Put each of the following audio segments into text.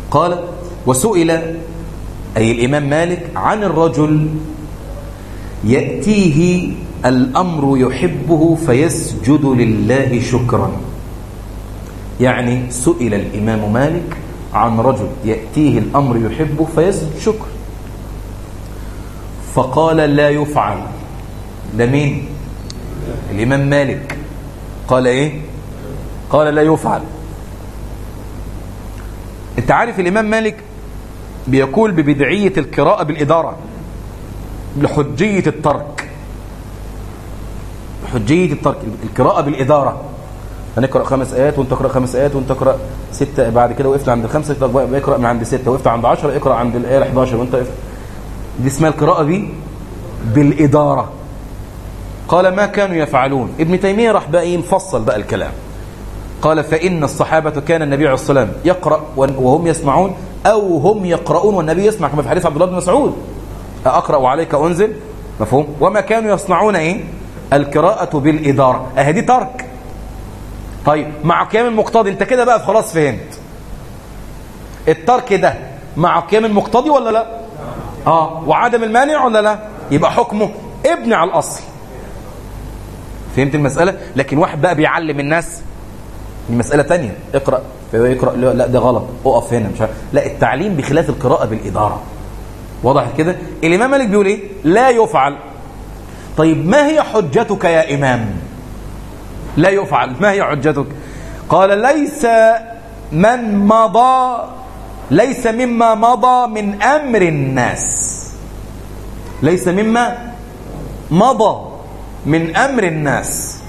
قال وسئل أي الإمام مالك عن الرجل يأتيه الأمر يحبه فيسجد لله شكرا. يعني سئل الإمام مالك عن رجل يأتيه الأمر يحبه فيسجد شكر، فقال لا يفعل. ده مين؟ الإمام مالك قال إيه؟ قال لا يفعل. انت عارف الإمام مالك بيقول ببدعية القراءة بالإدارة لحجية الترك. حجية الترك القراءة بالإدارة، هنقرأ 5 آيات وانت تقرأ 5 آيات وانت تقرأ 6، بعد كده وقفت عند 5 اقرأ من عند 6، وقفت عند 10 اقرأ عند الآية 11 وانت وقفت. دي اسمها القراءة دي بالإدارة. قال ما كانوا يفعلون. ابن تيمية راح بقى مفصل بقى الكلام. قال فإن الصحابة كان النبي عليه الصلاة والسلام يقرأ وهم يسمعون أو هم يقرؤون والنبي يسمع، كما في حديث عبد الله بن مسعود أقرأ وعليك أنزل، مفهوم؟ وما كانوا يصنعون إيه؟ القراءة بالإدارة. دي ترك. طيب مع قيام المقتضي انت كده بقى خلاص فهمت الترك ده مع قيام المقتضي ولا لا؟ وعدم المانع ولا لا؟ يبقى حكمه ابن على الأصل. فهمت المسألة؟ لكن واحد بقى بيعلم الناس المسألة تانية، اقرأ فيقرأ لا ده غلط اقف هنا مش عارف. لا، التعليم بخلاف القراءة بالإدارة. واضح كده؟ الإمام مالك بيقول ايه؟ لا يفعل. طيب ما هي حجتك يا إمام؟ لا يفعل، ما هي حجتك؟ قال ليس مما مضى من أمر الناس. ليس مما مضى من أمر الناس.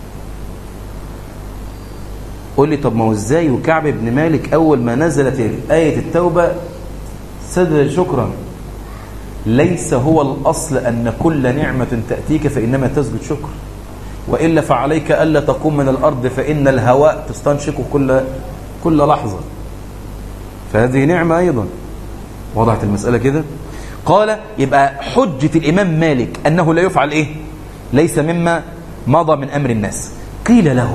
قول لي طب ما هو ازاي وكعب بن مالك أول ما نزلت آية التوبة سجد شكرا؟ ليس هو الأصل أن كل نعمة تأتيك فإنما تسجد شكر، وإلا فعليك ألا تقوم من الأرض فإن الهواء تستنشق كل لحظة، فهذه نعمة أيضا. وضعت المسألة كده؟ قال يبقى حجة الإمام مالك أنه لا يفعل إيه؟ ليس مما مضى من أمر الناس. قيل له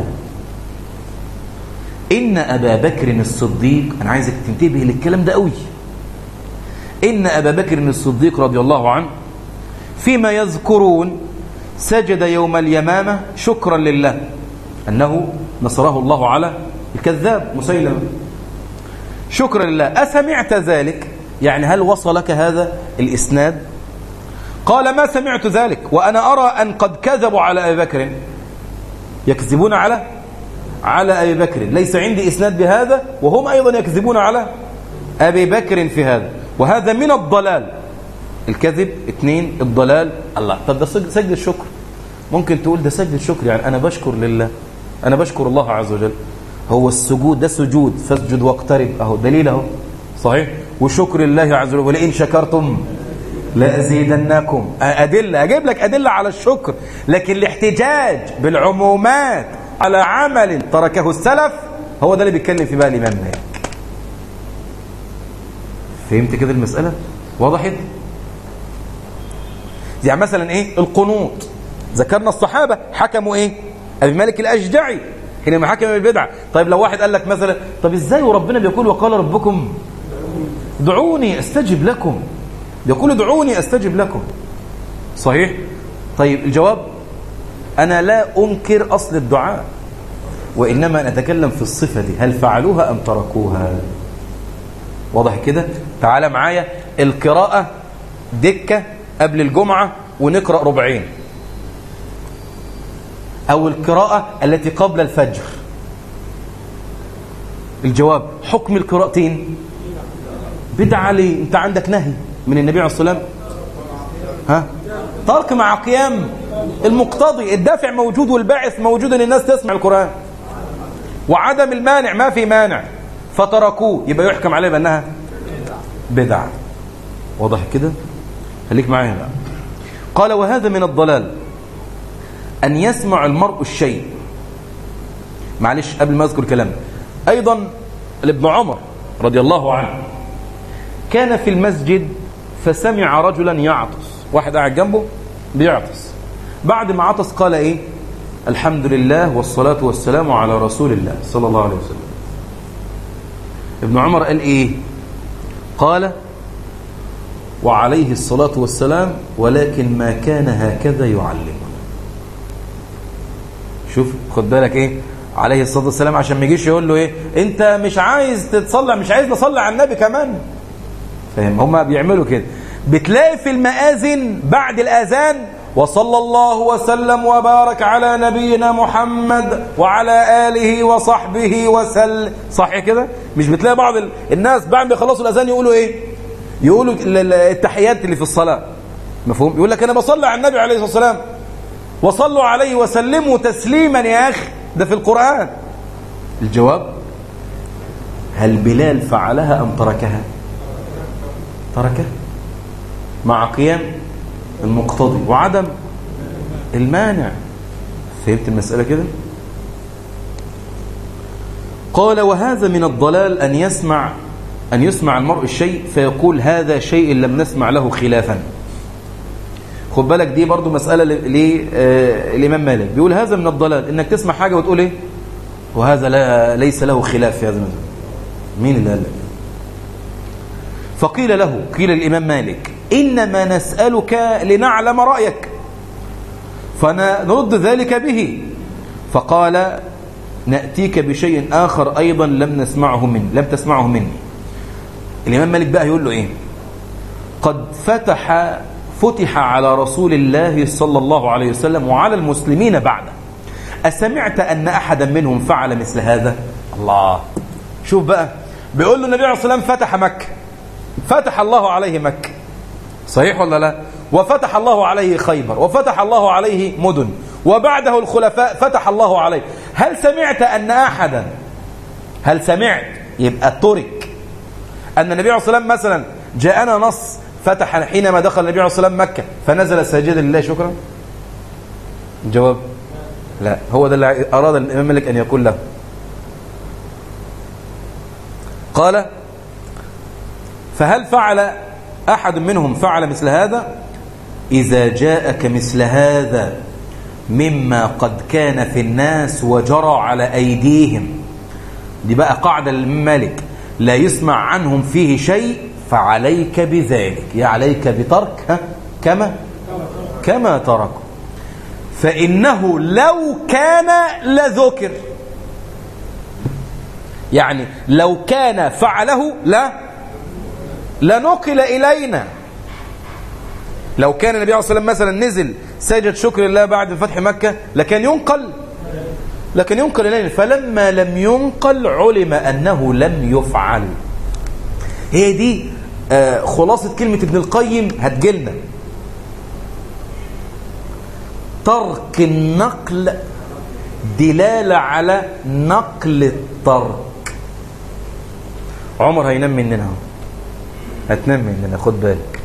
إن أبا بكر الصديق، أنا عايزك تنتبه للكلام ده قوي، إن أبا بكر الصديق رضي الله عنه فيما يذكرون سجد يوم اليمامة شكرا لله أنه نصره الله على الكذاب مسيلمة، شكرا لله. أسمعت ذلك؟ يعني هل وصلك هذا الإسناد؟ قال ما سمعت ذلك وأنا أرى أن قد كذبوا على أبي بكر، يكذبون على أبي بكر، ليس عندي إسناد بهذا وهم أيضا يكذبون على أبي بكر في هذا، وهذا من الضلال. الكذب 2، الضلال. الله، طب ده سجد الشكر. ممكن تقول ده سجد الشكر يعني أنا بشكر لله، أنا بشكر الله عز وجل. هو السجود ده سجود، فاسجد واقترب، أهو دليل أهو صحيح. وشكر الله عز وجل ولئن شكرتم لأزيدنكم. أدلة، أجيب لك أدلة على الشكر، لكن الاحتجاج بالعمومات على عمل تركه السلف هو ده اللي بيتكلم في بقى الإمام مالك. فهمت كده المسألة؟ وضحت؟ يعني مثلا ايه القنوط؟ ذكرنا الصحابة حكموا ايه؟ أبي مالك الأشجعي حينما حكم بالبدعة. طيب لو واحد قال لك مثلا طب ازاي وربنا بيقول وقال ربكم ادعوني استجب لكم، يقول ادعوني استجب لكم، صحيح؟ طيب الجواب أنا لا أنكر أصل الدعاء، وإنما نتكلم في الصفة دي، هل فعلوها أم تركوها؟ واضح كده؟ تعال معايا القراءة دكة قبل الجمعة ونقرأ ربعين، أو القراءة التي قبل الفجر. الجواب حكم القراءتين بدعة. ليه؟ أنت عندك نهي من النبي عليه الصلاة والسلام، ترك مع قيام المقتضي. الدافع موجود والباعث موجود ان الناس تسمع القرآن، وعدم المانع ما في مانع فتركوه، يبقى يحكم عليه بأنها بدعة. واضح كده؟ خليك معايا بقى. قال وهذا من الضلال أن يسمع المرء الشيء. معلش قبل ما أذكر كلام، أيضا لابن عمر رضي الله عنه كان في المسجد فسمع رجلا يعطس، واحد قاعد جنبه بيعطس، بعد ما عطس قال ايه؟ الحمد لله والصلاة والسلام على رسول الله صلى الله عليه وسلم. ابن عمر قال ايه؟ قال وعليه الصلاة والسلام ولكن ما كان هكذا يعلمنا. شوف خد بالك ايه عليه الصلاة والسلام، عشان ما يجيش يقول له ايه انت مش عايز تتصلى، مش عايز نصلي على النبي كمان. فاهم؟ هما بيعملوا كده. بتلاقي في المآذن بعد الآذان وصلى الله وسلم وبارك على نبينا محمد وعلى آله وصحبه وسلم، صح كده؟ مش بتلاقي بعض الناس بعد ما يخلصوا الأذان يقولوا ايه؟ يقولوا التحيات اللي في الصلاة، مفهوم؟ يقول لك انا بصلي على النبي عليه الصلاة والسلام وصلوا عليه وسلموا تسليما. يا أخي ده في القرآن. الجواب هل بلال فعلها أم تركها؟ تركها مع قيام المقتضي وعدم المانع. فهمت المسألة كده؟ قال وهذا من الضلال أن يسمع المرء الشيء فيقول هذا شيء لم نسمع له خلافا. خد بالك دي برضو مسألة للإمام مالك، بيقول هذا من الضلال إنك تسمع حاجة وتقول إيه وهذا ليس له خلاف في هذا المذهب. مين اللي قال لك؟ فقيل له، قيل الإمام مالك إنما نسألك لنعلم رأيك فنرد ذلك به. فقال نأتيك بشيء آخر أيضا لم تسمعه مني. الإمام مالك بقى يقول له إيه؟ قد فتح على رسول الله صلى الله عليه وسلم وعلى المسلمين بعده، أسمعت أن أحدا منهم فعل مثل هذا؟ الله، شوف بقى، بيقول له النبي عليه الصلاة والسلام فتح مكة، فتح الله عليه مكة، صحيح ولا لا؟ وفتح الله عليه خيبر، وفتح الله عليه مدن، وبعده الخلفاء فتح الله عليه. هل سمعت أن أحدا، هل سمعت يبقى ترك أن النبي عليه الصلاة والسلام مثلا جاءنا نص فتح حينما دخل النبي عليه الصلاة والسلام مكة فنزل ساجدا لله شكرا؟ الجواب لا. هو ده اللي أراد الإمام مالك أن يقول له. قال فهل فعل أحد منهم فعل مثل هذا؟ إذا جاءك مثل هذا مما قد كان في الناس وجرى على أيديهم، دي بقى قاعدة للإمام مالك، لا يسمع عنهم فيه شيء فعليك بذلك، يا عليك بترك كما تركوا، فإنه لو كان لذكر. يعني لو كان فعله لنقل إلينا. لو كان النبي عليه الصلاة والسلام مثلا نزل سجد شكر الله بعد فتح مكة لكن ينقل إلينا، فلما لم ينقل علم أنه لم يفعل. هي دي خلاصة كلمة ابن القيم هتجلنا. ترك النقل دلالة على نقل الترك. عمر هينام مننا، هتنام مننا، خد بالك.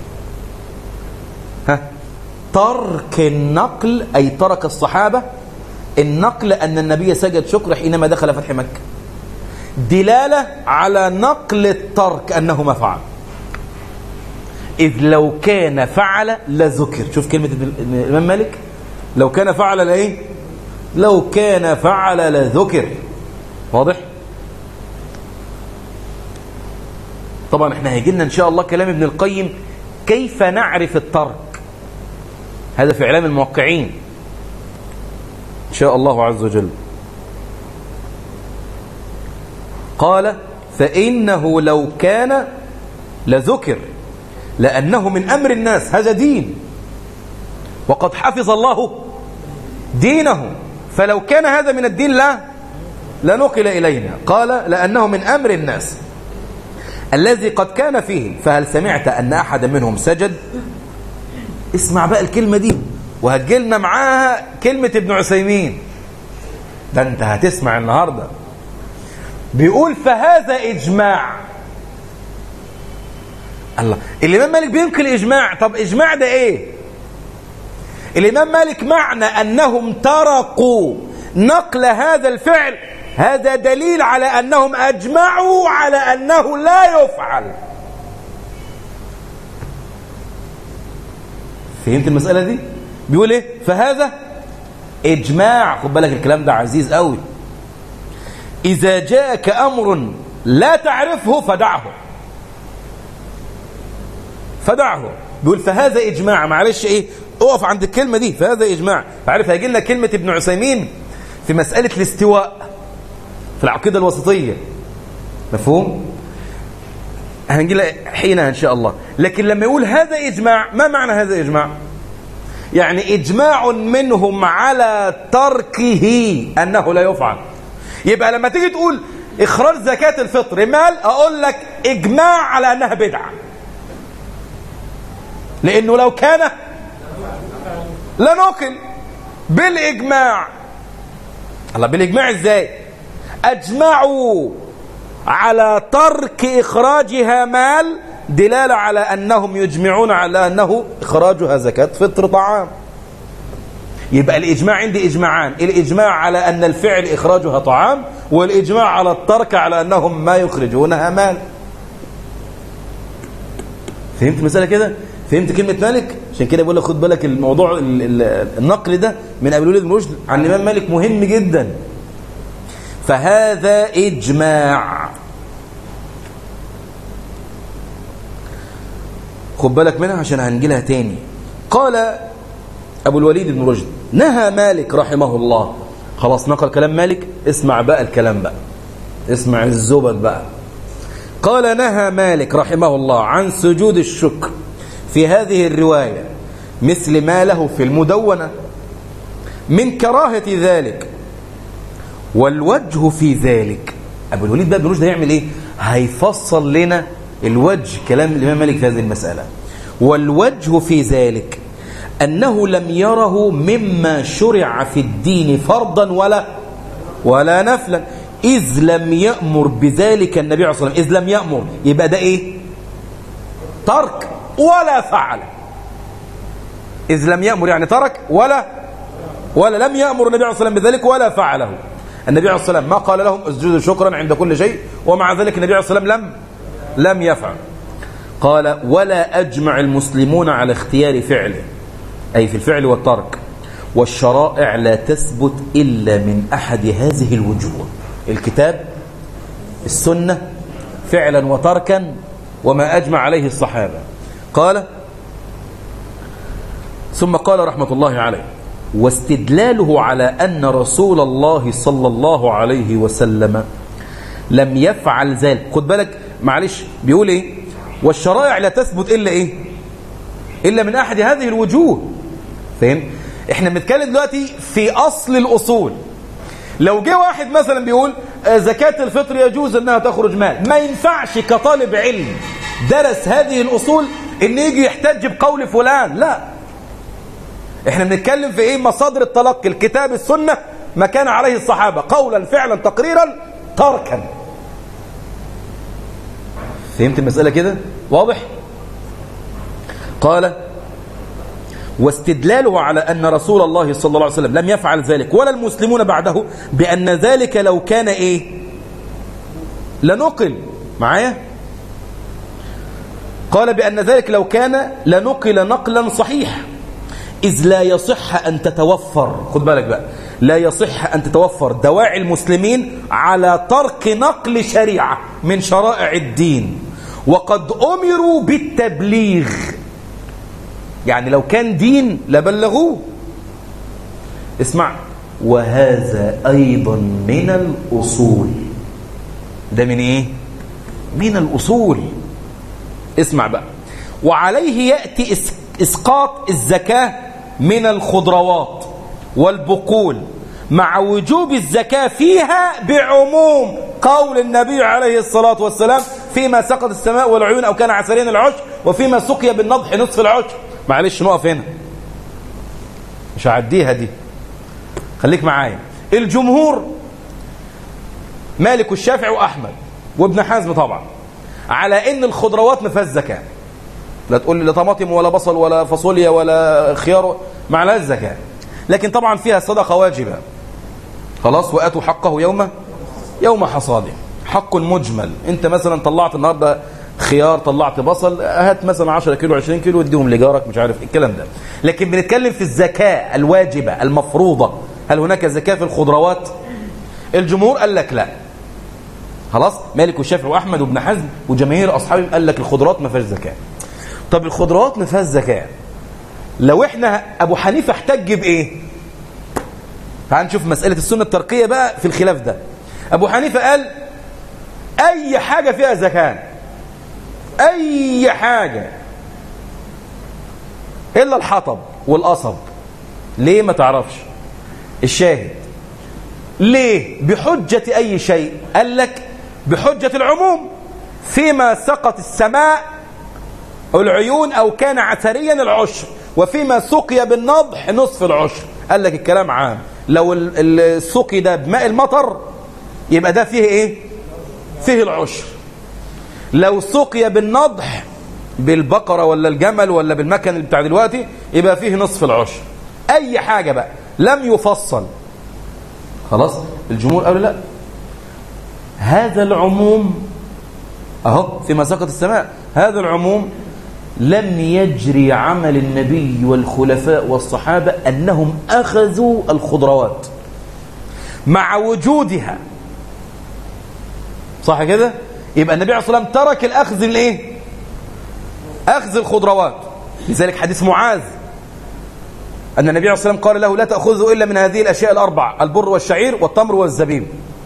ترك النقل أي ترك الصحابة النقل أن النبي سجد شكر حينما دخل فتح مكة، دلالة على نقل الترك أنه ما فعل. إذ لو كان فعل لذكر. شوف كلمة الإمام مالك، لو كان فعل لإيه؟ لو كان فعل لذكر. واضح؟ طبعا احنا هيجي لنا إن شاء الله كلام ابن القيم كيف نعرف الترك، هذا في إعلام الموقعين إن شاء الله عز وجل. قال فإنه لو كان لذكر لأنه من أمر الناس، هذا دين وقد حفظ الله دينه، فلو كان هذا من الدين لنقل إلينا. قال لأنه من أمر الناس الذي قد كان فيهم، فهل سمعت أن أحد منهم سجد؟ اسمع بقى الكلمة دي وهتجيلنا معاها كلمة ابن عثيمين، ده انت هتسمع النهاردة. بيقول فهذا إجماع. الله، الإمام مالك بينقل إجماع. طب إجماع ده إيه؟ الإمام مالك معنى أنهم تركوا نقل هذا الفعل، هذا دليل على أنهم أجمعوا على أنه لا يفعل. فهمت المسألة دي؟ بيقول إيه؟ فهذا إجماع. خد بالك الكلام ده عزيز قوي. إذا جاءك أمر لا تعرفه فدعه. فدعه. بيقول فهذا إجماع. معلش إيه، اقف عند الكلمة دي، فهذا إجماع. عارف هيجي لنا كلمة ابن عثيمين في مسألة الاستواء في العقيدة الوسطية، مفهوم؟ هنجي لها حينها إن شاء الله. لكن لما يقول هذا إجماع، ما معنى هذا إجماع؟ يعني إجماع منهم على تركه أنه لا يفعل. يبقى لما تيجي تقول إخراج زكاة الفطر مال، أقول لك إجماع على أنها بدعة، لأنه لو كان لنقل بالإجماع. الله، بالإجماع إزاي؟ أجمعوا على ترك إخراجها مال، دلالة على أنهم يجمعون على أنه إخراجها زكاة فطر طعام. يبقى الإجماع عندي إجماعان: الإجماع على أن الفعل إخراجها طعام، والإجماع على الترك على أنهم ما يخرجونها مال. فهمت المسألة كده؟ فهمت كلمة مالك؟ عشان كده بقول لك خد بالك الموضوع النقل ده من أبي الوليد بن رشد عن الإمام مالك مهم جدا. فهذا إجماع. خد بالك منها عشان هنجيلها تاني. قال أبو الوليد بن رشد: نهى مالك رحمه الله. خلاص نقل كلام مالك، اسمع بقى الكلام بقى، اسمع الزبد بقى. قال: نهى مالك رحمه الله عن سجود الشكر في هذه الرواية مثل ما له في المدونة من كراهة ذلك، والوجه في ذلك. أبو الوليد بقى بن رشد هيعمل إيه؟ هيفصل لنا الوجه كلام الإمام مالك في هذه المسألة. والوجه في ذلك أنه لم يره مما شرع في الدين فرضا ولا نفلا، إذ لم يأمر بذلك النبي عليه الصلاة والسلام. إذ لم يأمر، يبقى ده إيه؟ ترك ولا فعل. إذ لم يأمر يعني ترك ولا لم يأمر النبي عليه الصلاة والسلام بذلك ولا فعله. النبي عليه الصلاة والسلام ما قال لهم اسجدوا شكرا عند كل شيء، ومع ذلك النبي عليه الصلاة والسلام لم يفعل. قال: ولا أجمع المسلمون على اختيار فعله، أي في الفعل والترك، والشرائع لا تثبت إلا من أحد هذه الوجوه: الكتاب، السنة، فعلا وتركا، وما أجمع عليه الصحابة. قال: ثم قال رحمة الله عليه: واستدلاله على أن رسول الله صلى الله عليه وسلم لم يفعل ذلك. خد بالك معلش، بيقول إيه؟ والشرائع لا تثبت إلا إيه؟ إلا من أحد هذه الوجوه. فهم؟ إحنا بنتكلم دلوقتي في أصل الأصول. لو جه واحد مثلا بيقول زكاة الفطر يجوز أنها تخرج مال، ما ينفعش كطالب علم درس هذه الأصول إن يجي يحتج بقول فلان. لا، إحنا بنتكلم في إيه؟ مصادر التلقي: الكتاب، السنة، ما كان عليه الصحابة قولا فعلا تقريرا تركا. فهمت المسألة كده؟ واضح؟ قال: واستدلاله على أن رسول الله صلى الله عليه وسلم لم يفعل ذلك ولا المسلمون بعده بأن ذلك لو كان إيه؟ لنقل. معايا؟ قال: بأن ذلك لو كان لنقل نقلا صحيح، إذ لا يصح أن تتوفر، خد بالك بقى، لا يصح أن تتوفر دواعي المسلمين على ترك نقل شريعة من شرائع الدين، وقد أمروا بالتبليغ. يعني لو كان دين لبلغوه. اسمع: وهذا أيضا من الأصول. ده من إيه؟ من الأصول. اسمع بقى: وعليه يأتي إسقاط الزكاة من الخضروات والبقول مع وجوب الزكاة فيها بعموم قول النبي عليه الصلاة والسلام: فيما سقط السماء والعيون أو كان عسرين العشر، وفيما سقي بالنضح نصف العشر. معلش نقف هنا، مش هعديها دي، خليك معايا. الجمهور مالك والشافعي وأحمد وابن حزم طبعا على إن الخضروات ما فيهاش زكاة. لا تقول لي لا طماطم ولا بصل ولا فاصوليا ولا خيار، ما عليهاش زكاة، لكن طبعا فيها صدقة واجبة. خلاص: وآتوا حقه يوم حصاده. حق مجمل. انت مثلا طلعت النهارده خيار، طلعت بصل، هات مثلا 10 كيلو 20 كيلو اديهم لجارك، مش عارف الكلام ده. لكن بنتكلم في الزكاة الواجبة المفروضة. هل هناك زكاة في الخضروات؟ الجمهور قال لك لا. خلاص، مالك والشافعي واحمد وابن حزم وجماهير اصحابهم قال لك الخضروات ما فيهاش زكاة. طب الخضروات ما فيهاش زكاة، لو احنا ابو حنيفة احتج بايه؟ تعال نشوف مسألة السنة التركية بقى في الخلاف ده. ابو حنيفة قال اي حاجة فيها زكاة، اي حاجة الا الحطب والقصب. ليه؟ ما تعرفش الشاهد. ليه؟ بحجة اي شيء؟ قال لك بحجة العموم، فيما سقط السماء العيون او كان عثريا العشر، وفيما سقي بالنضح نصف العشر. قال لك الكلام عام، لو السقي ده بماء المطر يبقى ده فيه ايه؟ فيه العشر. لو سقي بالنضح بالبقرة ولا الجمل ولا بالمكن اللي بتاع دلوقتي يبقى فيه نصف العشر. اي حاجة بقى لم يفصل خلاص الجمهور قالوا لا، هذا العموم اهو فيما سقط السماء، هذا العموم لم يجري عمل النبي والخلفاء والصحابة أنهم أخذوا الخضروات مع وجودها، صح كده؟ يبقى النبي عليه الصلاة والسلام ترك الأخذ الإيه؟ أخذ الخضروات. لذلك حديث معاذ أن النبي عليه الصلاة والسلام قال له لا تأخذه إلا من هذه الأشياء الأربع: البر والشعير والتمر والزبيب.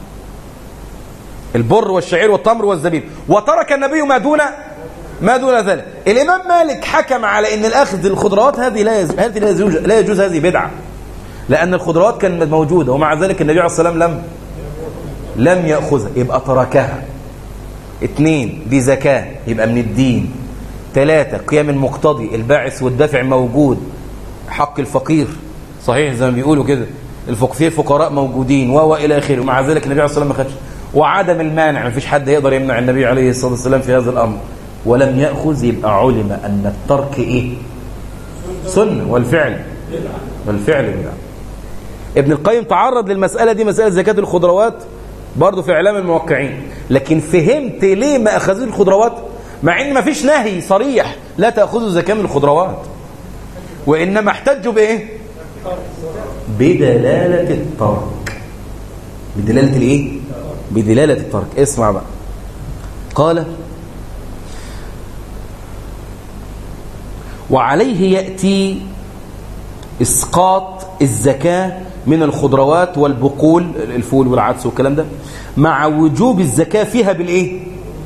البر والشعير والتمر والزبيب. وترك النبي ما دون ذلك. الإمام مالك حكم على أن الأخذ الخضروات هذه لا يجوز، هذه بدعة، لأن الخضروات كانت موجودة ومع ذلك النبي عليه الصلاة والسلام لم يأخذها، يبقى تركها. 2 دي زكاة يبقى من الدين. 3 قيام المقتضي، الباعث والدافع موجود، حق الفقير صحيح زي ما بيقولوا كده، في فقراء موجودين وإلى آخره، ومع ذلك النبي عليه الصلاة والسلام ما خدش. وعدم المانع، ما فيش حد يقدر يمنع النبي عليه الصلاة والسلام في هذا الأمر، ولم يأخذ. يبقى علم أن الترك إيه؟ سنة، والفعل بدعة. ابن القيم تعرض للمسألة دي، مسألة زكاة الخضروات برضو في إعلام الموقعين، لكن فهمت ليه ما أخذوا الخضروات مع إن ما فيش نهي صريح لا تأخذوا زكاة من الخضروات، وإنما احتجوا بإيه؟ بدلالة الترك. بدلالة الإيه؟ بدلالة الترك. اسمع بقى، قال وعليه يأتي إسقاط الزكاة من الخضروات والبقول، الفول والعدس والكلام ده، مع وجوب الزكاة فيها بالإيه؟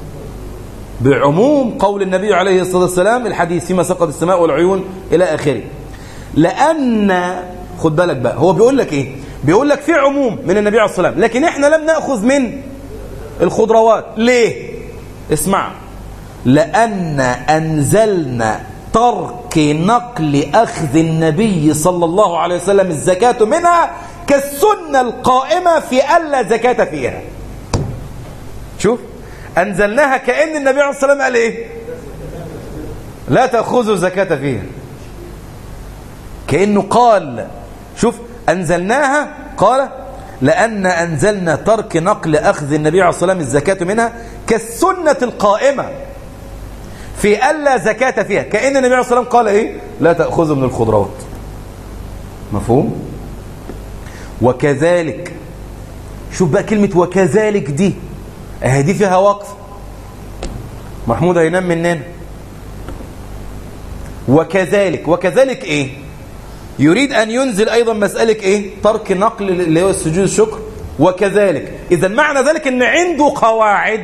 بعموم قول النبي عليه الصلاة والسلام الحديث فيما سقط السماء والعيون إلى آخره. لأن خد بالك بقى، هو بيقول لك إيه؟ بيقول لك في عموم من النبي عليه الصلاة والسلام، لكن إحنا لم نأخذ من الخضروات. ليه؟ اسمع، لأن أنزلنا ترك نقل أخذ النبي صلى الله عليه وسلم الزكاة منها كالسنة القائمة في ألا زكاة فيها. شوف، أنزلناها كأن النبي عليه الصلاة والسلام قال إيه؟ لا تأخذوا زكاة فيها، كأنه قال. شوف، أنزلناها قال لأن أنزلنا ترك نقل أخذ النبي عليه الصلاة والسلام الزكاة منها كالسنة القائمة في ألا زكاة فيها، كأن النبي عليه الصلاة والسلام قال إيه؟ لا تأخذوا من الخضروات. مفهوم؟ وكذلك، شوف بقى كلمة وكذلك دي، دي فيها وقف. محمود هينام مننا. وكذلك إيه؟ يريد أن ينزل أيضا مسألة إيه؟ ترك نقل اللي هو السجود الشكر. وكذلك، إذا معنى ذلك أن عنده قواعد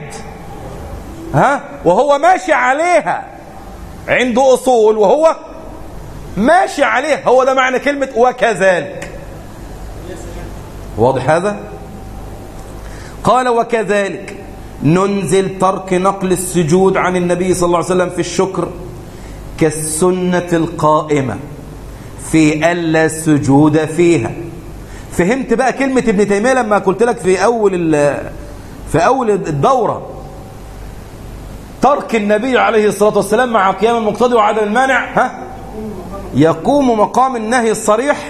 وهو ماشي عليها، عنده أصول وهو ماشي عليها. هو ده معنى كلمة وكذلك. واضح هذا؟ قال وكذلك ننزل ترك نقل السجود عن النبي صلى الله عليه وسلم في الشكر كالسنة القائمة في ألا سجود فيها. فهمت بقى كلمة ابن تيمية لما قلت لك في أول الدورة ترك النبي عليه الصلاة والسلام مع قيام المقتضي وعدم المانع يقوم مقام النهي الصريح.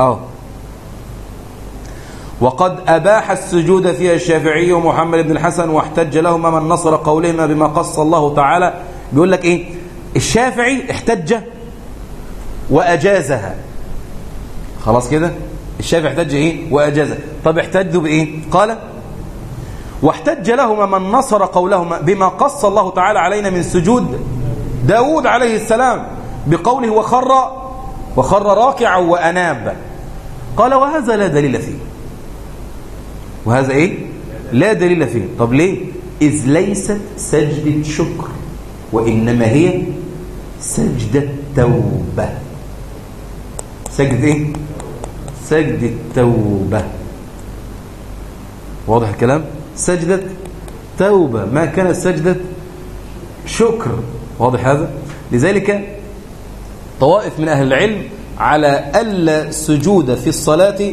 وقد أباح السجود فيها الشافعي ومحمد بن الحسن، واحتج لهما من نصر قولهما بما قص الله تعالى. بيقول لك إيه؟ الشافعي احتج وأجازها. خلاص كده، الشافعي احتج إيه؟ وأجازها. طب احتجوا بإيه؟ قال واحتج لهما من نصر قولهما بما قص الله تعالى علينا من سجود داود عليه السلام بقوله وخر راكعا وأناب. قال وهذا لا دليل فيه. وهذا إيه؟ لا دليل فيه. طب ليه؟ إذ ليست سجدة شكر، وإنما هي سجدة توبة. سجدة إيه؟ سجدة توبة. واضح الكلام؟ سجدة توبة، ما كانت سجدة شكر. واضح هذا؟ لذلك طوائف من أهل العلم على ألا سجود في الصلاة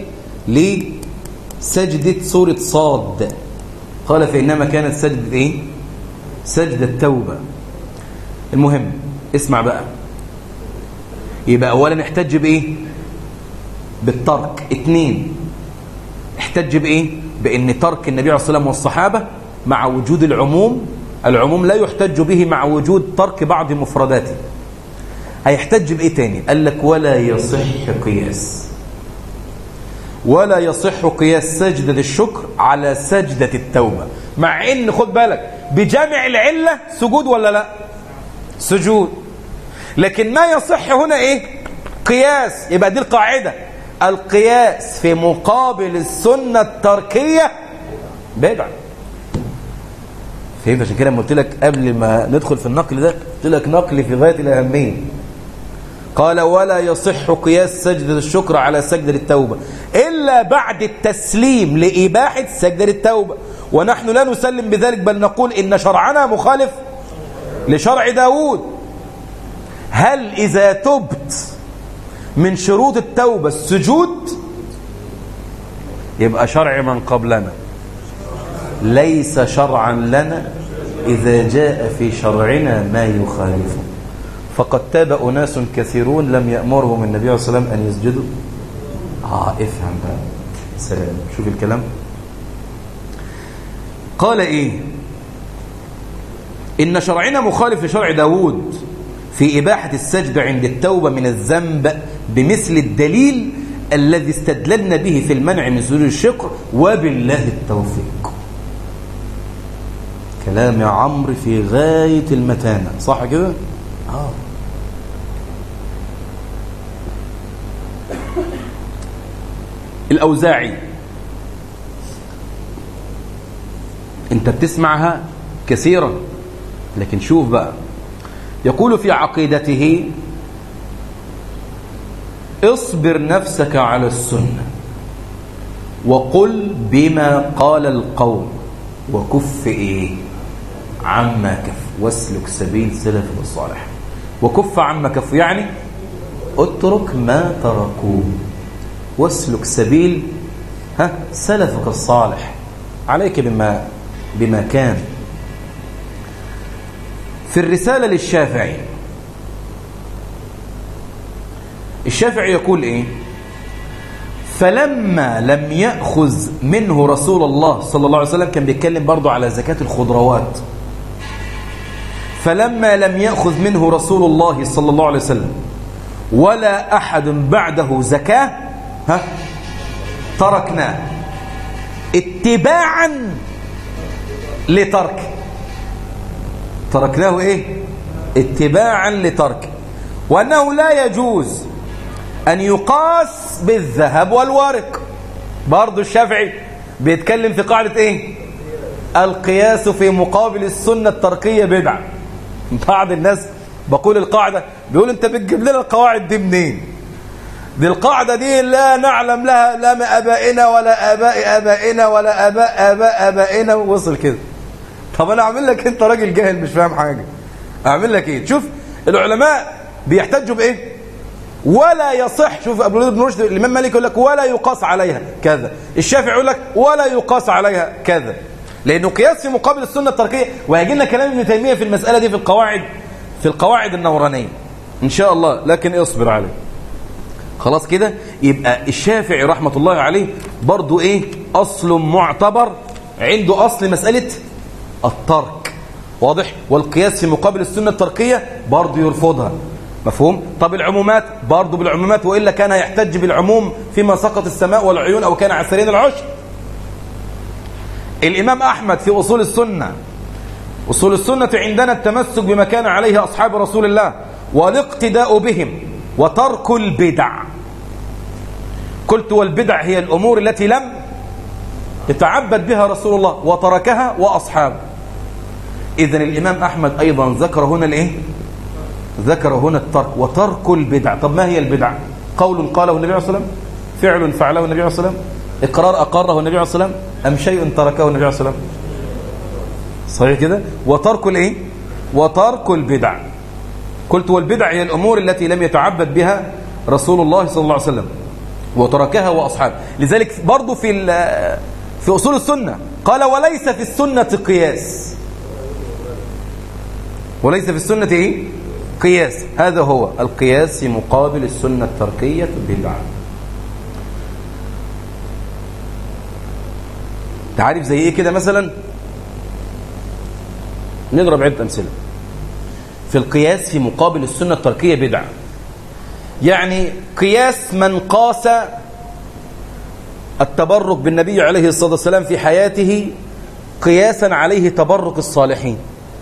لسجدة سورة صاد، قال فإنما كانت سجدة إيه؟ سجدة توبة. المهم اسمع بقى، يبقى أولا احتج بإيه؟ بالترك. 2 احتج بإيه؟ بأن ترك النبي عليه الصلاة والسلام والصحابة مع وجود العموم لا يحتج به مع وجود ترك بعض مفرداته. هيحتج بإيه تاني؟ قال لك ولا يصح قياس سجدة الشكر على سجدة التوبة، مع ان خد بالك بجامع العلة سجود ولا لا؟ سجود. لكن ما يصح هنا ايه؟ قياس. يبقى دي القاعدة، القياس في مقابل السنة التركية بدعة. فهمت؟ عشان كده لما قلت لك قبل ما ندخل في النقل ده قلت لك نقل في غاية الأهمية. قال ولا يصح قياس سجدة الشكر على سجدة التوبة إلا بعد التسليم لإباحة سجدة التوبة، ونحن لا نسلم بذلك، بل نقول إن شرعنا مخالف لشرع داود. هل إذا تبت من شروط التوبة السجود؟ يبقى شرع من قبلنا ليس شرعا لنا إذا جاء في شرعنا ما يخالفه. فقد تاب أناس كثيرون لم يأمرهم النبي عليه الصلاة والسلام أن يسجدوا. افهم بقى. سلام. شوف الكلام. قال إيه؟ إن شرعنا مخالف لشرع داود في إباحة السجد عند التوبة من الذنب بمثل الدليل الذي استدللنا به في المنع من سجود الشكر، وبالله التوفيق. كلام يا عمرو في غاية المتانة، صح كده؟ الأوزاعي انت بتسمعها كثيرا، لكن شوف بقى، يقول في عقيدته اصبر نفسك على السنة وقل بما قال القوم وكف ايه عما كف واسلك سبيل سلف الصالح. وكف عما كف يعني اترك ما تركوه واسلك سبيل سلفك الصالح، عليك بما كان. في الرسالة للشافعي، الشافعي يقول ايه؟ فلما لم يأخذ منه رسول الله صلى الله عليه وسلم، كان بيتكلم برضو على زكاة الخضروات، فلما لم يأخذ منه رسول الله صلى الله عليه وسلم ولا أحد بعده زكاة تركناه اتباعا لترك. تركناه ايه؟ اتباعا لترك. وأنه لا يجوز أن يقاس بالذهب والورق. برضو الشافعي بيتكلم في قاعدة ايه؟ القياس في مقابل السنة التركية بدعة. بعض الناس بقول القاعدة بيقول انت بتجيب لنا القواعد دي منين؟ دي القاعدة دي لا نعلم لها لا من آبائنا ولا آباء آبائنا ولا آباء آبائنا. وصل كده. طب انا اعمل لك، انت راجل جاهل مش فاهم حاجة، اعمل لك ايه؟ شوف العلماء بيحتجوا بايه؟ ولا يصح. شوف ابو الوليد بن رشد الامام مالك يقول لك ولا يقاس عليها كذا، الشافعي يقول لك ولا يقاس عليها كذا، لانه قياس في مقابل السنه التركيه. وهيجي لنا كلام ابن تيميه في المساله دي في القواعد النورانيه ان شاء الله، لكن اصبر عليه. خلاص كده. يبقى الشافعي رحمه الله عليه برضو ايه؟ اصل معتبر عنده، اصل مساله الترك. واضح؟ والقياس في مقابل السنه التركيه برضو يرفضها. مفهوم؟ طب العمومات برضو بالعمومات، وإلا كان يحتج بالعموم فيما سقط السماء والعيون أو كان عسرين العشر. الإمام أحمد في أصول السنة أصول السنة عندنا التمسك بما كان عليه أصحاب رسول الله والاقتداء بهم وترك البدع. قلت والبدع هي الأمور التي لم يتعبد بها رسول الله وتركها وأصحابه. إذن الإمام أحمد أيضا ذكر هنا الإيه؟ ذكر هنا الترك وترك البدع. طب ما هي البدع؟ قول قاله النبي عليه الصلاة والسلام، فعل فعله النبي عليه الصلاة والسلام، إقرار أقره النبي عليه الصلاة والسلام، أم شيء تركه النبي عليه الصلاة والسلام. صحيح كده؟ وترك الإيه؟ وترك البدع. قلت والبدع هي الأمور التي لم يتعبد بها رسول الله صلى الله عليه وسلم وتركها وأصحابه. لذلك برضو في أصول السنة قال وليس في السنة قياس. وليس في السنة إيه؟ قياس. هذا هو القياس في مقابل السنة التركية بدعة. تعرف زي إيه كده مثلا؟ نضرب عدة أمثلة في القياس في مقابل السنة التركية بدعة. يعني قياس من قاس التبرك بالنبي عليه الصلاة والسلام في حياته قياسا عليه تبرك الصالحين،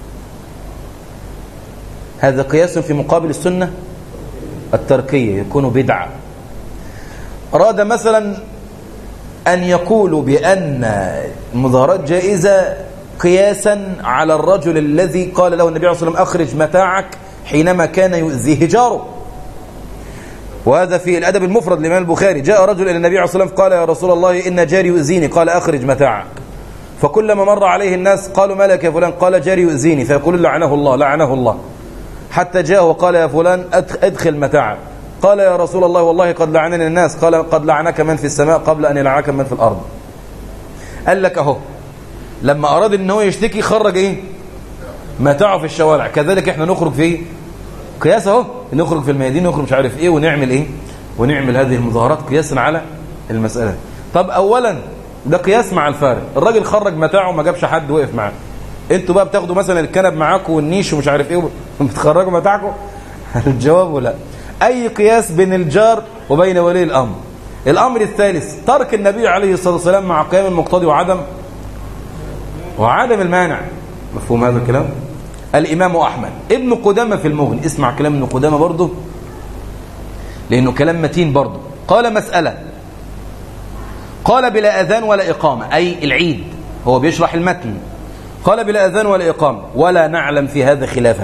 هذا قياس في مقابل السنة التركية يكون بدعة. أراد مثلا أن يقولوا بأن المظاهرات جائزة قياسا على الرجل الذي قال له النبي عليه الصلاة والسلام أخرج متاعك حينما كان يؤذيه جاره. وهذا في الأدب المفرد للإمام البخاري. جاء رجل إلى النبي عليه الصلاة والسلام قال يا رسول الله إن جاري يؤذيني، قال أخرج متاعك. فكلما مر عليه الناس قالوا ما لك يا فلان؟ قال جاري يؤذيني. فيقول لعنه الله لعنه الله. حتى جاء وقال يا فلان أدخل متاعك. قال يا رسول الله والله قد لعنني الناس. قال قد لعنك من في السماء قبل أن يلعنك من في الأرض. قال لك أهو لما أراد إن هو يشتكي خرج إيه؟ متاعه في الشوارع. كذلك إحنا نخرج في قياس أهو، نخرج في الميادين، نخرج مش عارف إيه، ونعمل إيه، ونعمل هذه المظاهرات قياسا على المسألة. طب أولا ده قياس مع الفارق. الراجل خرج متاعه ما جابش حد وقف معاه. انتوا بقى بتاخدوا مثلا الكنب معاكم والنيش ومش عارف ايه وبتخرجوا متاعكم. الجواب لا. اي قياس بين الجار وبين ولي الامر. الامر الثالث ترك النبي عليه الصلاه والسلام مع قيام المقتضي وعدم المانع. مفهوم هذا الكلام؟ الامام احمد ابن قدامه في المغني، اسمع كلام ابن قدامه برضه لانه كلام متين برضه. قال مساله، قال بلا اذان ولا اقامه، اي العيد، هو بيشرح المتن. قال بلا أذان ولا إقامة ولا نعلم في هذا خلافا.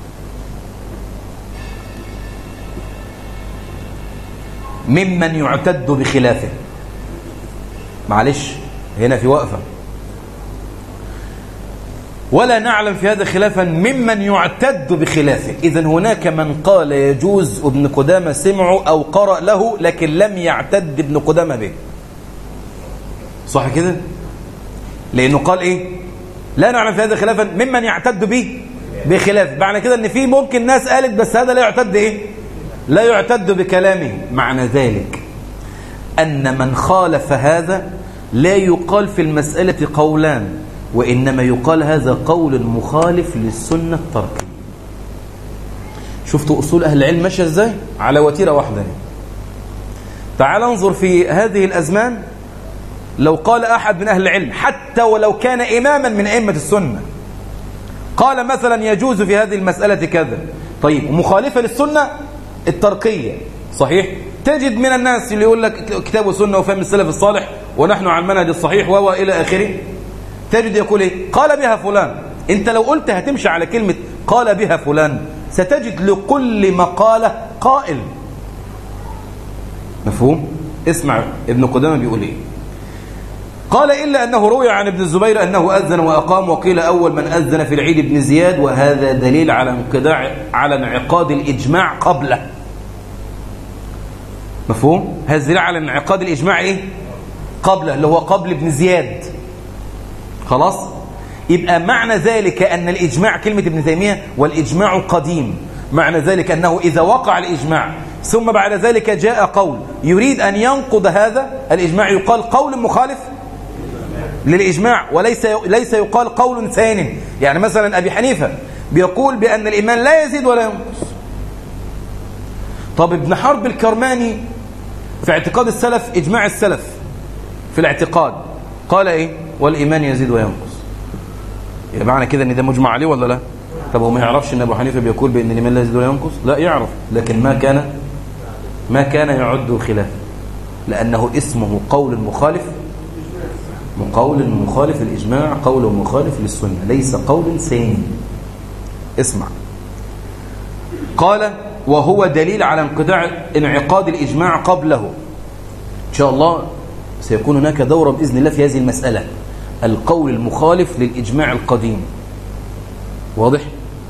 ممن يعتد بخلافه. معلش هنا في وقفة. ولا نعلم في هذا خلافا ممن يعتد بخلافه. إذن هناك من قال يجوز ابن قدامة سمعه أو قرأ له لكن لم يعتد ابن قدامة به. صح كده؟ لأنه قال إيه؟ لا نعلم في هذا خلافا ممن يعتد به بخلاف. معنى كده ان في ممكن ناس قالت بس هذا لا يعتد ايه؟ لا يعتد بكلامه. معنى ذلك ان من خالف هذا لا يقال في المسألة قولان، وانما يقال هذا قول مخالف للسنة التركية. شفتوا اصول اهل العلم ماشيه ازاي؟ على وتيره واحده. تعال انظر في هذه الازمان، لو قال أحد من أهل العلم حتى ولو كان إماما من أئمة السنة قال مثلا يجوز في هذه المسألة كذا، طيب مخالفة للسنة التركية، صحيح؟ تجد من الناس اللي يقول لك كتاب وسنة وفهم السلف الصالح ونحن على المنهج الصحيح إلى آخره. تجد يقول إيه؟ قال بها فلان. أنت لو قلت هتمشي على كلمة قال بها فلان ستجد لكل مقالة قائل. مفهوم؟ اسمع ابن قدامة بيقول إيه. قال إلا أنه روي عن ابن الزبير أنه أذن وأقام، وقيل أول من أذن في العيد ابن زياد، وهذا دليل على انعقاد الإجماع قبله. مفهوم؟ هذا دليل على انعقاد الإجماع إيه؟ قبله، اللي هو قبل ابن زياد. خلاص؟ يبقى معنى ذلك أن الإجماع، كلمة ابن تيمية والإجماع قديم، معنى ذلك أنه إذا وقع الإجماع ثم بعد ذلك جاء قول يريد أن ينقض هذا الإجماع يقال قول مخالف للإجماع، وليس يقال قول ثاني. يعني مثلا أبي حنيفة بيقول بأن الإيمان لا يزيد ولا ينقص. طب ابن حرب الكرماني في اعتقاد السلف، إجماع السلف في الاعتقاد، قال إيه؟ والإيمان يزيد وينقص. يعني معنى كده ان ده مجمع عليه ولا لا؟ طب هو ما يعرفش ان ابو حنيفه بيقول بان لمن لا يزيد ولا ينقص؟ لا يعرف، لكن ما كان يعد خلاف، لانه اسمه قول مخالف للاجماع، قول مخالف للسنه، ليس قول ثاني. اسمع، قال وهو دليل على انعقاد الاجماع قبله. ان شاء الله سيكون هناك دورة باذن الله في هذه المساله، القول المخالف للاجماع القديم. واضح؟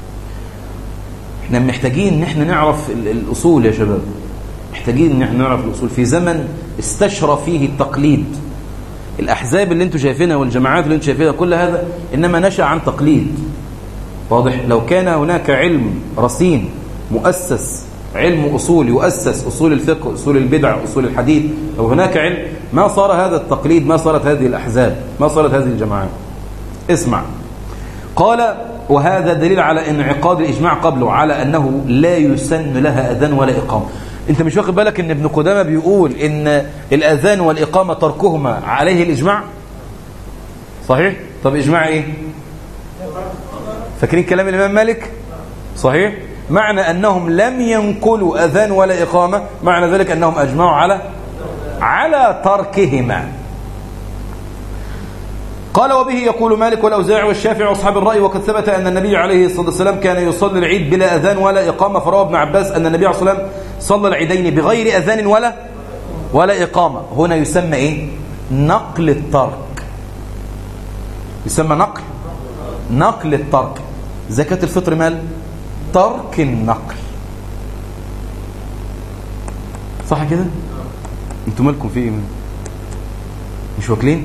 احنا محتاجين ان احنا نعرف الاصول يا شباب، محتاجين ان احنا نعرف الاصول في زمن استشرى فيه التقليد. الاحزاب اللي انتم شايفينها والجماعات اللي انتم شايفينها كل هذا انما نشأ عن تقليد. واضح؟ لو كان هناك علم رصين مؤسس، علم اصول يؤسس اصول الفقه، اصول البدع، اصول الحديث، لو هناك علم ما صار هذا التقليد، ما صارت هذه الاحزاب، ما صارت هذه الجماعات. اسمع، قال وهذا دليل على انعقاد الاجماع قبله، على انه لا يسن لها اذان ولا اقامه. انت مش واخد بالك ان ابن قدامه بيقول ان الاذان والاقامه تركهما عليه الاجماع؟ صحيح؟ طب اجماع ايه؟ فاكرين كلام الامام مالك؟ صحيح؟ معنى انهم لم ينقلوا اذان ولا اقامه، معنى ذلك انهم اجمعوا على تركهما. قال وبه يقول مالك والأوزاعي والشافعي وأصحاب الرأي، وقد ثبت أن النبي عليه الصلاة والسلام كان يصلي العيد بلا أذان ولا إقامة. فروى ابن عباس أن النبي عليه الصلاة والسلام صلى العيدين بغير أذان ولا إقامة. هنا يسمى إيه؟ نقل الترك. يسمى نقل الترك. زكاة الفطر مال ترك النقل. صح كده؟ انتم مالكم في ايه؟ مش واكلين؟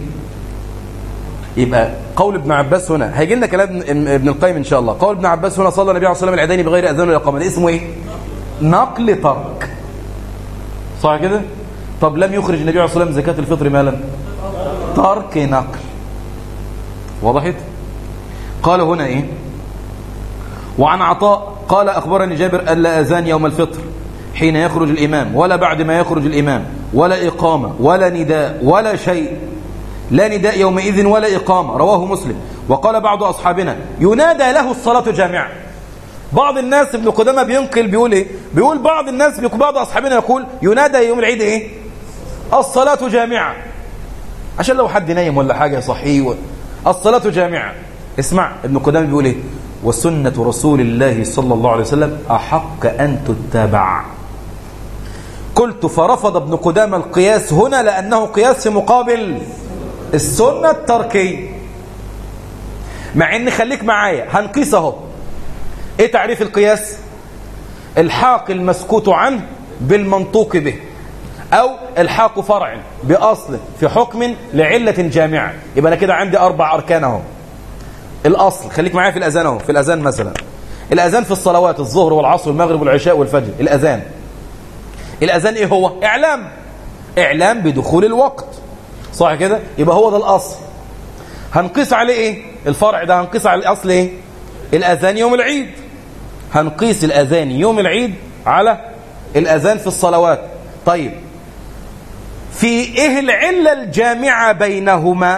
يبقى قول ابن عباس هنا هيجي لنا كلام ابن القيم ان شاء الله. قول ابن عباس هنا صلى النبي عليه الصلاه والسلام العيدين بغير اذان ولا اقامه، ده اسمه ايه؟ نقل ترك. صح كده؟ طب لم يخرج النبي عليه الصلاه والسلام زكاه الفطر مالا؟ ترك نقل. وضحت؟ قال هنا ايه؟ وعن عطاء قال اخبرني جابر الا اذان يوم الفطر حين يخرج الامام ولا بعد ما يخرج الامام ولا اقامه ولا نداء ولا شيء، لا نداء يومئذ ولا إقامة. رواه مسلم. وقال بعض أصحابنا ينادى له الصلاة جامعة. بعض الناس ابن قدامة بينقل بيقول إيه؟ بيقول بعض الناس بعض أصحابنا يقول ينادى يوم العيد إيه؟ الصلاة جامعة، عشان لو حد نايم ولا حاجة صحيح الصلاة جامعة. اسمع ابن قدامة بيقول إيه؟ وسنة رسول الله صلى الله عليه وسلم أحق أن تتبع. قلت فرفض ابن قدامة القياس هنا لأنه قياس مقابل السنة التركية. مع ان خليك معايا هنقيس اهو. ايه تعريف القياس؟ الحاق المسكوت عنه بالمنطوق به، او الحاق فرع باصل في حكم لعلة جامعة. يبقى انا كده عندي 4 اركان اهو. الاصل، خليك معايا في الاذان اهو. في الاذان مثلا الاذان في الصلوات الظهر والعصر والمغرب والعشاء والفجر، الاذان ايه هو؟ اعلام بدخول الوقت. صح كده؟ يبقى هو ده الأصل. هنقيس عليه إيه؟ الفرع ده هنقيس على الأصل إيه؟ الأذان يوم العيد. هنقيس الأذان يوم العيد على الأذان في الصلوات. طيب في إيه العلة الجامعة بينهما؟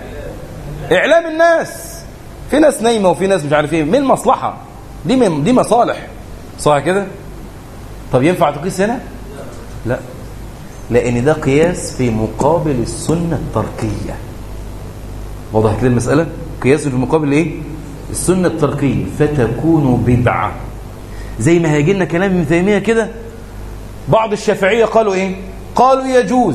إعلام الناس. في ناس نايمة وفي ناس مش عارف إيه. من المصلحة دي مصالح. صح كده؟ طب ينفع تقيس هنا؟ لا، لأن ده قياس في مقابل السنة التركية. واضح كده المسألة؟ قياس في مقابل إيه؟ السنة التركية، فتكون بدعة. زي ما هيجي لنا كلام ابن تيمية كده. بعض الشافعية قالوا إيه؟ قالوا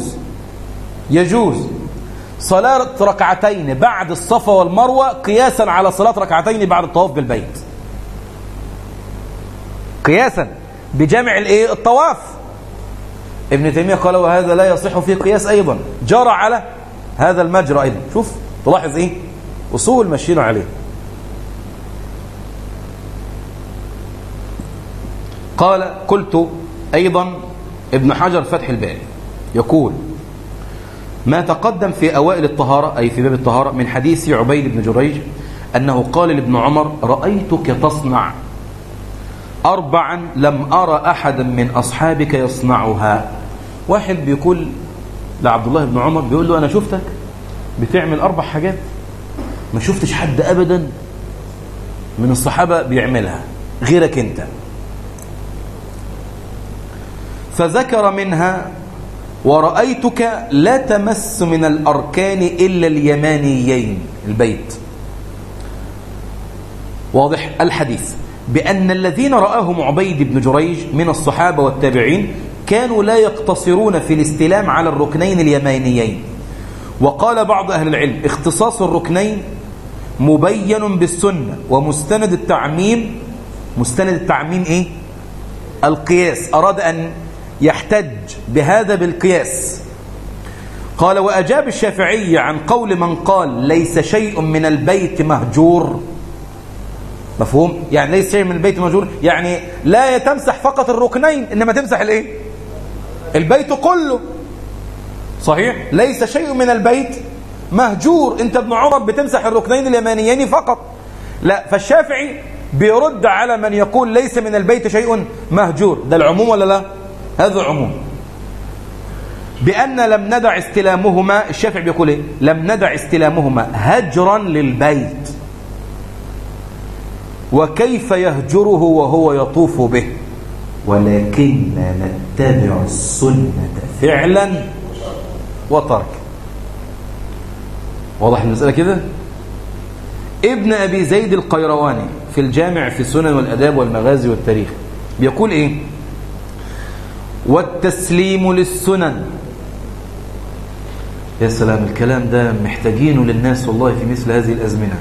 يجوز صلاة ركعتين بعد الصفا والمروة قياسا على صلاة ركعتين بعد الطواف بالبيت، قياسا بجمع الإيه؟ الطواف. ابن تيمية قال وهذا لا يصح فيه قياس أيضا، جرى على هذا المجرى أيضا. شوف تلاحظ إيه؟ أصول مشينا عليه. قال قلت أيضا ابن حجر فتح الباري يقول ما تقدم في أوائل الطهارة، أي في باب الطهارة، من حديث عبيد بن جريج أنه قال لابن عمر رأيتك تصنع 4 لم أرى أحدا من أصحابك يصنعها. واحد بيقول لعبد الله بن عمر، بيقول له أنا شفتك بتعمل 4 حاجات ما شفتش حد أبدا من الصحابة بيعملها غيرك انت. فذكر منها: ورأيتك لا تمس من الأركان إلا اليمانيين، البيت. واضح الحديث بأن الذين رآهم عبيد بن جريج من الصحابة والتابعين كانوا لا يقتصرون في الاستلام على الركنين اليمانيين. وقال بعض أهل العلم: اختصاص الركنين مبين بالسنة، ومستند التعميم، مستند التعميم إيه؟ القياس، أراد أن يحتج بهذا بالقياس. قال: وأجاب الشافعي عن قول من قال ليس شيء من البيت مهجور. مفهوم؟ يعني ليس شيء من البيت مهجور، يعني لا تمسح فقط الركنين، إنما تمسح الإيه؟ البيت كله. صحيح؟ ليس شيء من البيت مهجور، انت ابن عمر بتمسح الركنين اليمانيين فقط. لا، فالشافعي بيرد على من يقول ليس من البيت شيء مهجور. ده العموم ولا لا؟ هذا عموم. بأن لم ندع استلامهما، الشافعي بيقول ايه؟ لم ندع استلامهما هجرا للبيت، وكيف يهجره وهو يطوف به، ولكننا نتبع السنة فعلا وترك. واضح المسألة كده؟ ابن أبي زيد القيرواني في الجامع في السنن والأداب والمغازي والتاريخ بيقول إيه؟ والتسليم للسنن. يا سلام، الكلام ده محتاجينه للناس والله في مثل هذه الأزمنة.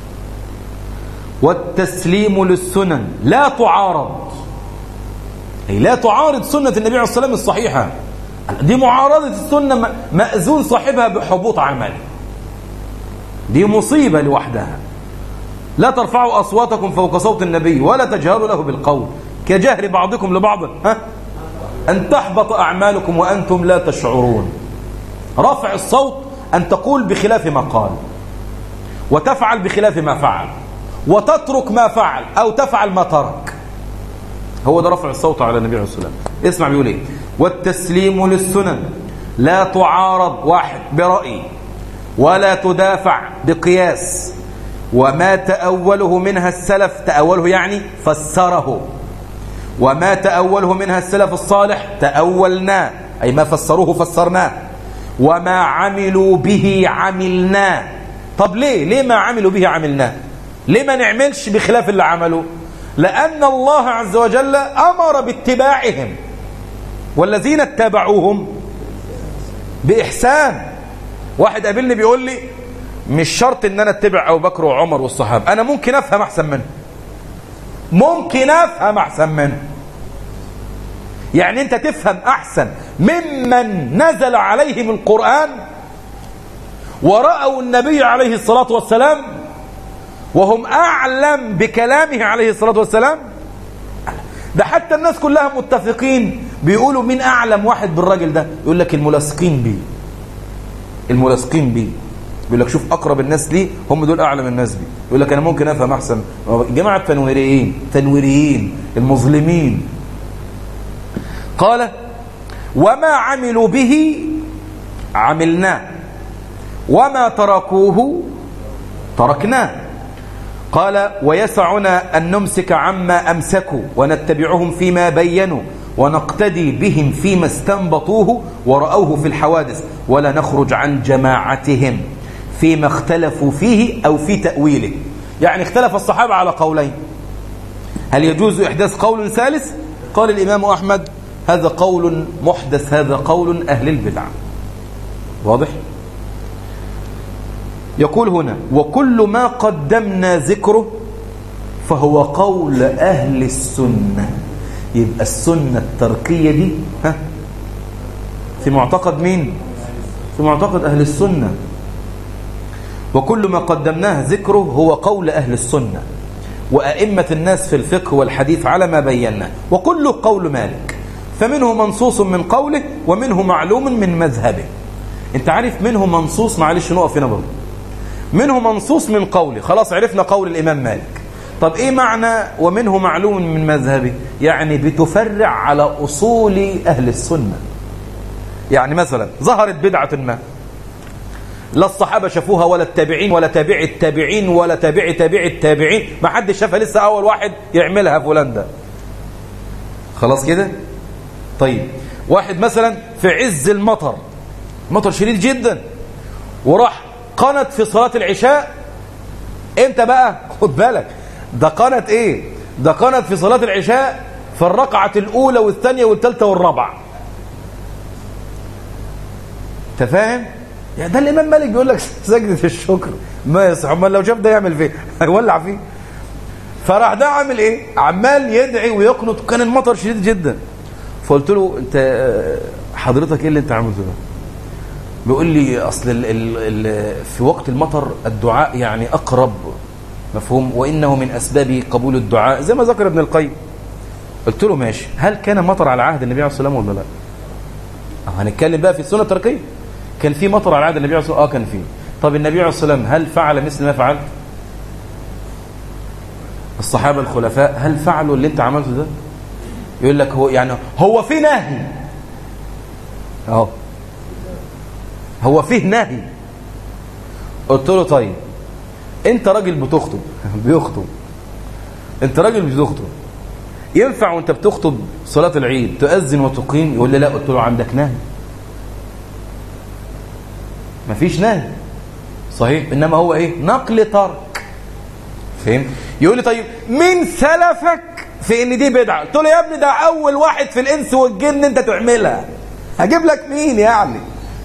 والتسليم للسنن لا تعارض، أي لا تعارض سنة النبي عليه الصلاة والسلام الصحيحة. دي معارضة السنة مأذون صاحبها بحبوط عمله، دي مصيبة لوحدها. لا ترفعوا أصواتكم فوق صوت النبي ولا تجهروا له بالقول كجهر بعضكم لبعض أن تحبط أعمالكم وأنتم لا تشعرون. رفع الصوت أن تقول بخلاف ما قال، وتفعل بخلاف ما فعل، وتترك ما فعل أو تفعل ما ترك. هو ده رفع الصوت على النبي عليه الصلاة والسلام. اسمع بيقول ايه: والتسليم للسنن لا تعارض واحد برأي ولا تدافع بقياس، وما تأوله منها السلف، تأوله يعني فسره، وما تأوله منها السلف الصالح تأولناه، أي ما فسروه فسرناه، وما عملوا به عملناه. طب ليه ما عملوا به عملناه؟ ليه ما نعملش بخلاف اللي عملوا؟ لأن الله عز وجل أمر باتباعهم، والذين اتبعوهم بإحسان. واحد قابلني بيقول لي مش شرط ان انا اتبع ابو بكر وعمر والصحابه، انا ممكن افهم احسن منه، ممكن افهم احسن منه. يعني انت تفهم احسن ممن نزل عليهم القرآن ورأوا النبي عليه الصلاة والسلام وهم اعلم بكلامه عليه الصلاة والسلام. ده حتى الناس كلها متفقين بيقولوا مين اعلم واحد بالراجل ده؟ يقول لك الملاصقين بيه، الملاصقين بيه. بيقول لك شوف اقرب الناس ليه هم دول اعلم الناس بيه. يقول لك انا ممكن افهم احسن. جماعه تنويريين المظلمين. قال: وما عملوا به عملناه، وما تركوه تركناه. قال: ويسعنا أن نمسك عما أمسكوا ونتبعهم فيما بينوا ونقتدي بهم فيما استنبطوه ورأوه في الحوادث، ولا نخرج عن جماعتهم فيما اختلفوا فيه أو في تأويله. يعني اختلف الصحابة على قولين، هل يجوز إحداث قول ثالث؟ قال الإمام أحمد: هذا قول محدث، هذا قول أهل البدع. واضح؟ يقول هنا: وكل ما قدمنا ذكره فهو قول أهل السنة. يبقى السنة التركية دي في معتقد مين؟ في معتقد أهل السنة. وكل ما قدمناه ذكره هو قول أهل السنة وأئمة الناس في الفقه والحديث على ما بينا، وكله قول مالك، فمنه منصوص من قوله ومنه معلوم من مذهبه. انت عارف منه منصوص، معلش نقف هنا برضه، منه منصوص من قوله، خلاص عرفنا قول الإمام مالك. طب ايه معنى ومنه معلوم من مذهبه؟ يعني بتفرع على أصول أهل السنة. يعني مثلا ظهرت بدعة ما، لا الصحابة شافوها ولا التابعين ولا تابع التابعين ولا تابع تابع التابعين، ما حد شافها، لسه أول واحد يعملها فلان ده. خلاص كده. طيب واحد مثلا في عز المطر، مطر شديد جدا، وراح قنت في صلاة العشاء. امتى بقى؟ خد بالك، ده قنت ايه؟ ده قنت في صلاة العشاء في الركعة الأولى والثانية والثالثة والرابعة. انت فاهم؟ يعني ده الإمام مالك بيقول لك سجدة الشكر ما يصح، امال لو شاف ده يعمل فيه هيولع فيه. فراح ده عامل ايه؟ عمال يدعي ويقنط، وكان المطر شديد جدا. فقلت له انت حضرتك ايه اللي انت عامله ده؟ بيقول لي اصل في وقت المطر الدعاء يعني اقرب، مفهوم، وانه من اسباب قبول الدعاء زي ما ذكر ابن القيم. قلت له ماشي، هل كان مطر على عهد النبي عليه الصلاه والسلام ولا لا؟ هنتكلم بقى في السنه التركيه. كان في مطر على عهد النبي عليه الصلاه والسلام؟ كان فيه. طب النبي عليه الصلاه والسلام هل فعل مثل ما فعلت؟ الصحابه الخلفاء هل فعلوا اللي انت عملته ده؟ يقول لك هو يعني هو في نهي، اهو هو فيه نهي. قلت له طيب انت راجل بتخطب بيخطب، انت راجل بتخطب، ينفع وانت بتخطب صلاة العيد تؤذن وتقيم؟ يقول لي لا. قلت له عندك نهي. مفيش نهي صحيح، انما هو ايه؟ نقل ترك. فهم؟ يقول لي طيب مين سلفك في ان دي بدعة؟ قلت له يا ابني ده اول واحد في الانس والجن انت تعملها، هجيب لك مين يعني؟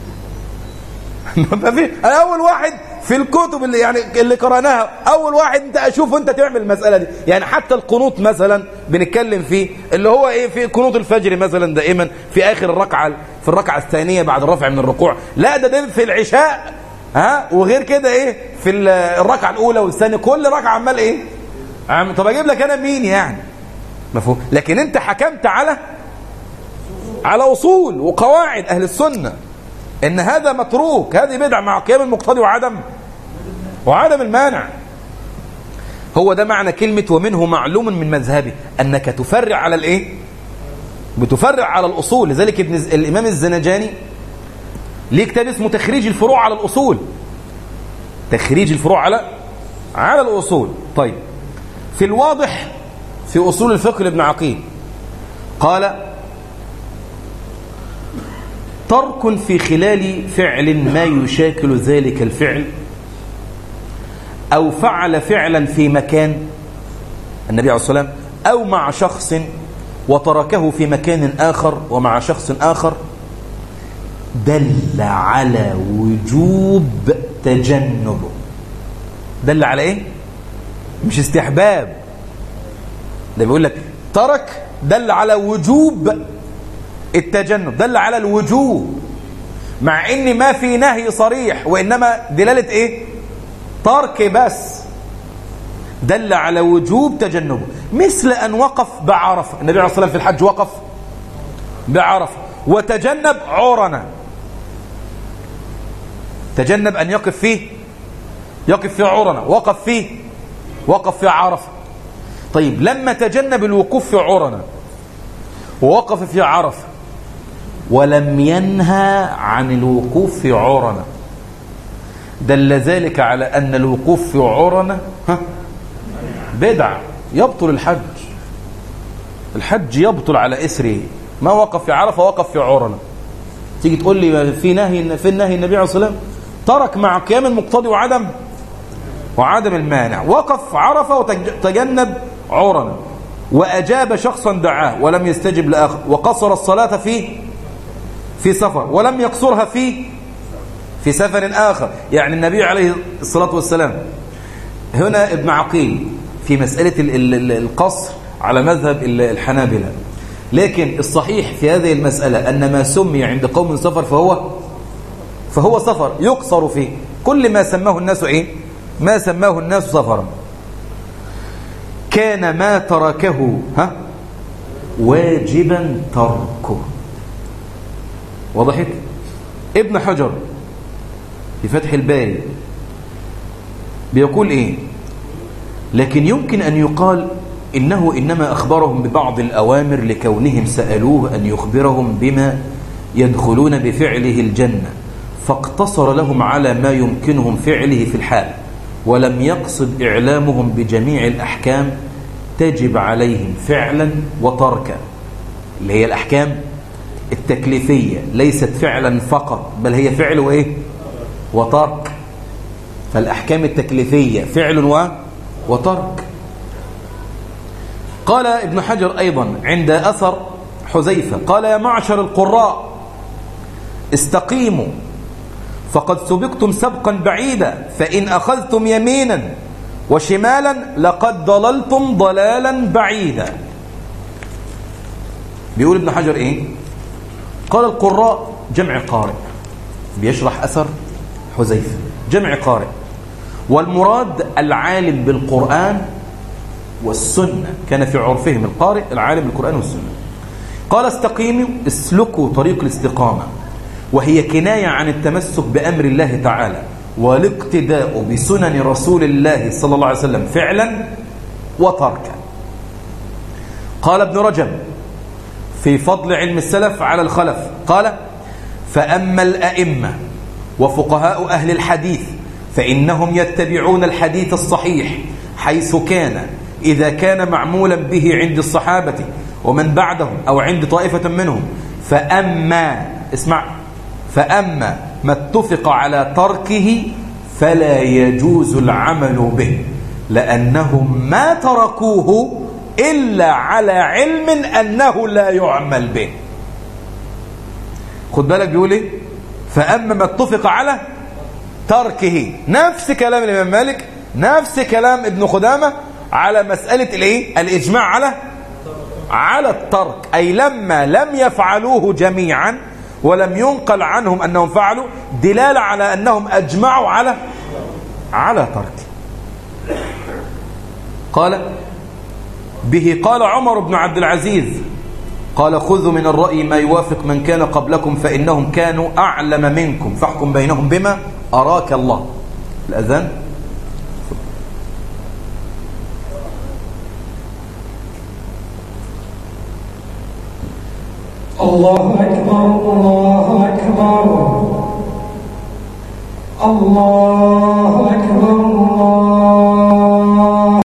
انا اول واحد في الكتب اللي قرأناها، اول واحد انت اشوفه انت تعمل المسألة دي. يعني حتى القنوط مثلا بنتكلم فيه اللي هو ايه، في قنوط الفجر مثلا دائما في اخر الركعة، في الركعة الثانية بعد الرفع من الركوع. لا ده في العشاء، ها، وغير كده ايه في الركعة الاولى والثانية، كل ركعة عمال ايه. طب اجيب لك انا مين يعني؟ مفهوم. لكن انت حكمت على اصول وقواعد اهل السنة ان هذا متروك، هذه بدعة مع قيام المقتضي وعدم المانع. هو ده معنى كلمة ومنه معلوم من مذهبه، انك تفرع على الايه؟ بتفرع على الاصول. لذلك الامام الزنجاني ليه كتاب اسمه تخريج الفروع على الاصول، تخريج الفروع على الاصول. طيب في الواضح في اصول الفقه لابن عقيل قال ترك في خلال فعل ما يشاكل ذلك الفعل، أو فعل فعلا في مكان النبي عليه الصلاة والسلام، أو مع شخص وتركه في مكان آخر ومع شخص آخر، دل على وجوب تجنبه. دل على إيه؟ مش استحباب، ده بيقول لك ترك دل على وجوب التجنب، دل على الوجوب، مع ان ما في نهي صريح، وانما دلالة ايه؟ ترك بس. دل على وجوب تجنبه، مثل ان وقف بعرفة. النبي عليه الصلاة والسلام في الحج وقف بعرفة وتجنب عرنة، تجنب ان يقف في عرنة، وقف في عرفة. طيب لما تجنب الوقوف في عرنة ووقف في عرفة ولم ينهى عن الوقوف في عرنة، دل ذلك على أن الوقوف في عرنة بدعة، يبطل الحج يبطل على إثره. ما وقف في عرفة وقف في عرنة. تيجي تقول لي في النهي النبي عليه الصلاة والسلام ترك مع قيام المقتضي وعدم المانع، وقف عرفة وتجنب عرنة، وأجاب شخصا دعاه ولم يستجب لآخر، وقصر الصلاة في سفر ولم يقصرها في سفر آخر. يعني النبي عليه الصلاة والسلام هنا ابن عقيل في مسألة القصر على مذهب الحنابلة، لكن الصحيح في هذه المسألة أن ما سمي عند قوم سفر فهو سفر يقصر فيه، كل ما سماه الناس إيه؟ ما سماه الناس سفرا. كان ما تركه واجبا تركه. وضحت؟ ابن حجر في فتح الباري بيقول ايه؟ لكن يمكن ان يقال انه انما اخبرهم ببعض الاوامر لكونهم سألوه ان يخبرهم بما يدخلون بفعله الجنة، فاقتصر لهم على ما يمكنهم فعله في الحال، ولم يقصد إعلامهم بجميع الأحكام تجب عليهم فعلا وتركا، اللي هي الأحكام التكليفية ليست فعلا فقط، بل هي فعل وإيه وترك. فالأحكام التكليفية فعل وترك. قال ابن حجر أيضا عند أثر حذيفة قال: يا معشر القراء استقيموا فقد سبقتم سبقا بعيدا، فإن أخذتم يمينا وشمالا لقد ضللتم ضلالا بعيدا. بيقول ابن حجر إيه؟ قال القراء جمع قارئ، بيشرح أثر حذيفة، جمع قارئ، والمراد العالم بالقرآن والسنة، كان في عرفهم القارئ العالم بالقرآن والسنة. قال: استقيموا، اسلكوا طريق الاستقامة، وهي كناية عن التمسك بأمر الله تعالى والاقتداء بسنن رسول الله صلى الله عليه وسلم فعلا وتركا. قال ابن رجب في فضل علم السلف على الخلف قال: فأما الأئمة وفقهاء أهل الحديث فإنهم يتبعون الحديث الصحيح حيث كان، إذا كان معمولا به عند الصحابة ومن بعدهم أو عند طائفة منهم. فأما ما اتفق على تركه فلا يجوز العمل به، لأنهم ما تركوه إلا على علم أنه لا يعمل به. خد بالك بيقول إيه؟ فأما ما اتفق على تركه، نفس كلام الإمام مالك، نفس كلام ابن خدامة على مسألة الإيه؟ الإجماع على الترك، أي لما لم يفعلوه جميعا ولم ينقل عنهم أنهم فعلوا، دلالة على أنهم أجمعوا على ترك. قال: به قال عمر بن عبد العزيز قال: خذوا من الرأي ما يوافق من كان قبلكم فإنهم كانوا أعلم منكم فاحكم بينهم بما أراك الله. الأذان. الله أكبر الله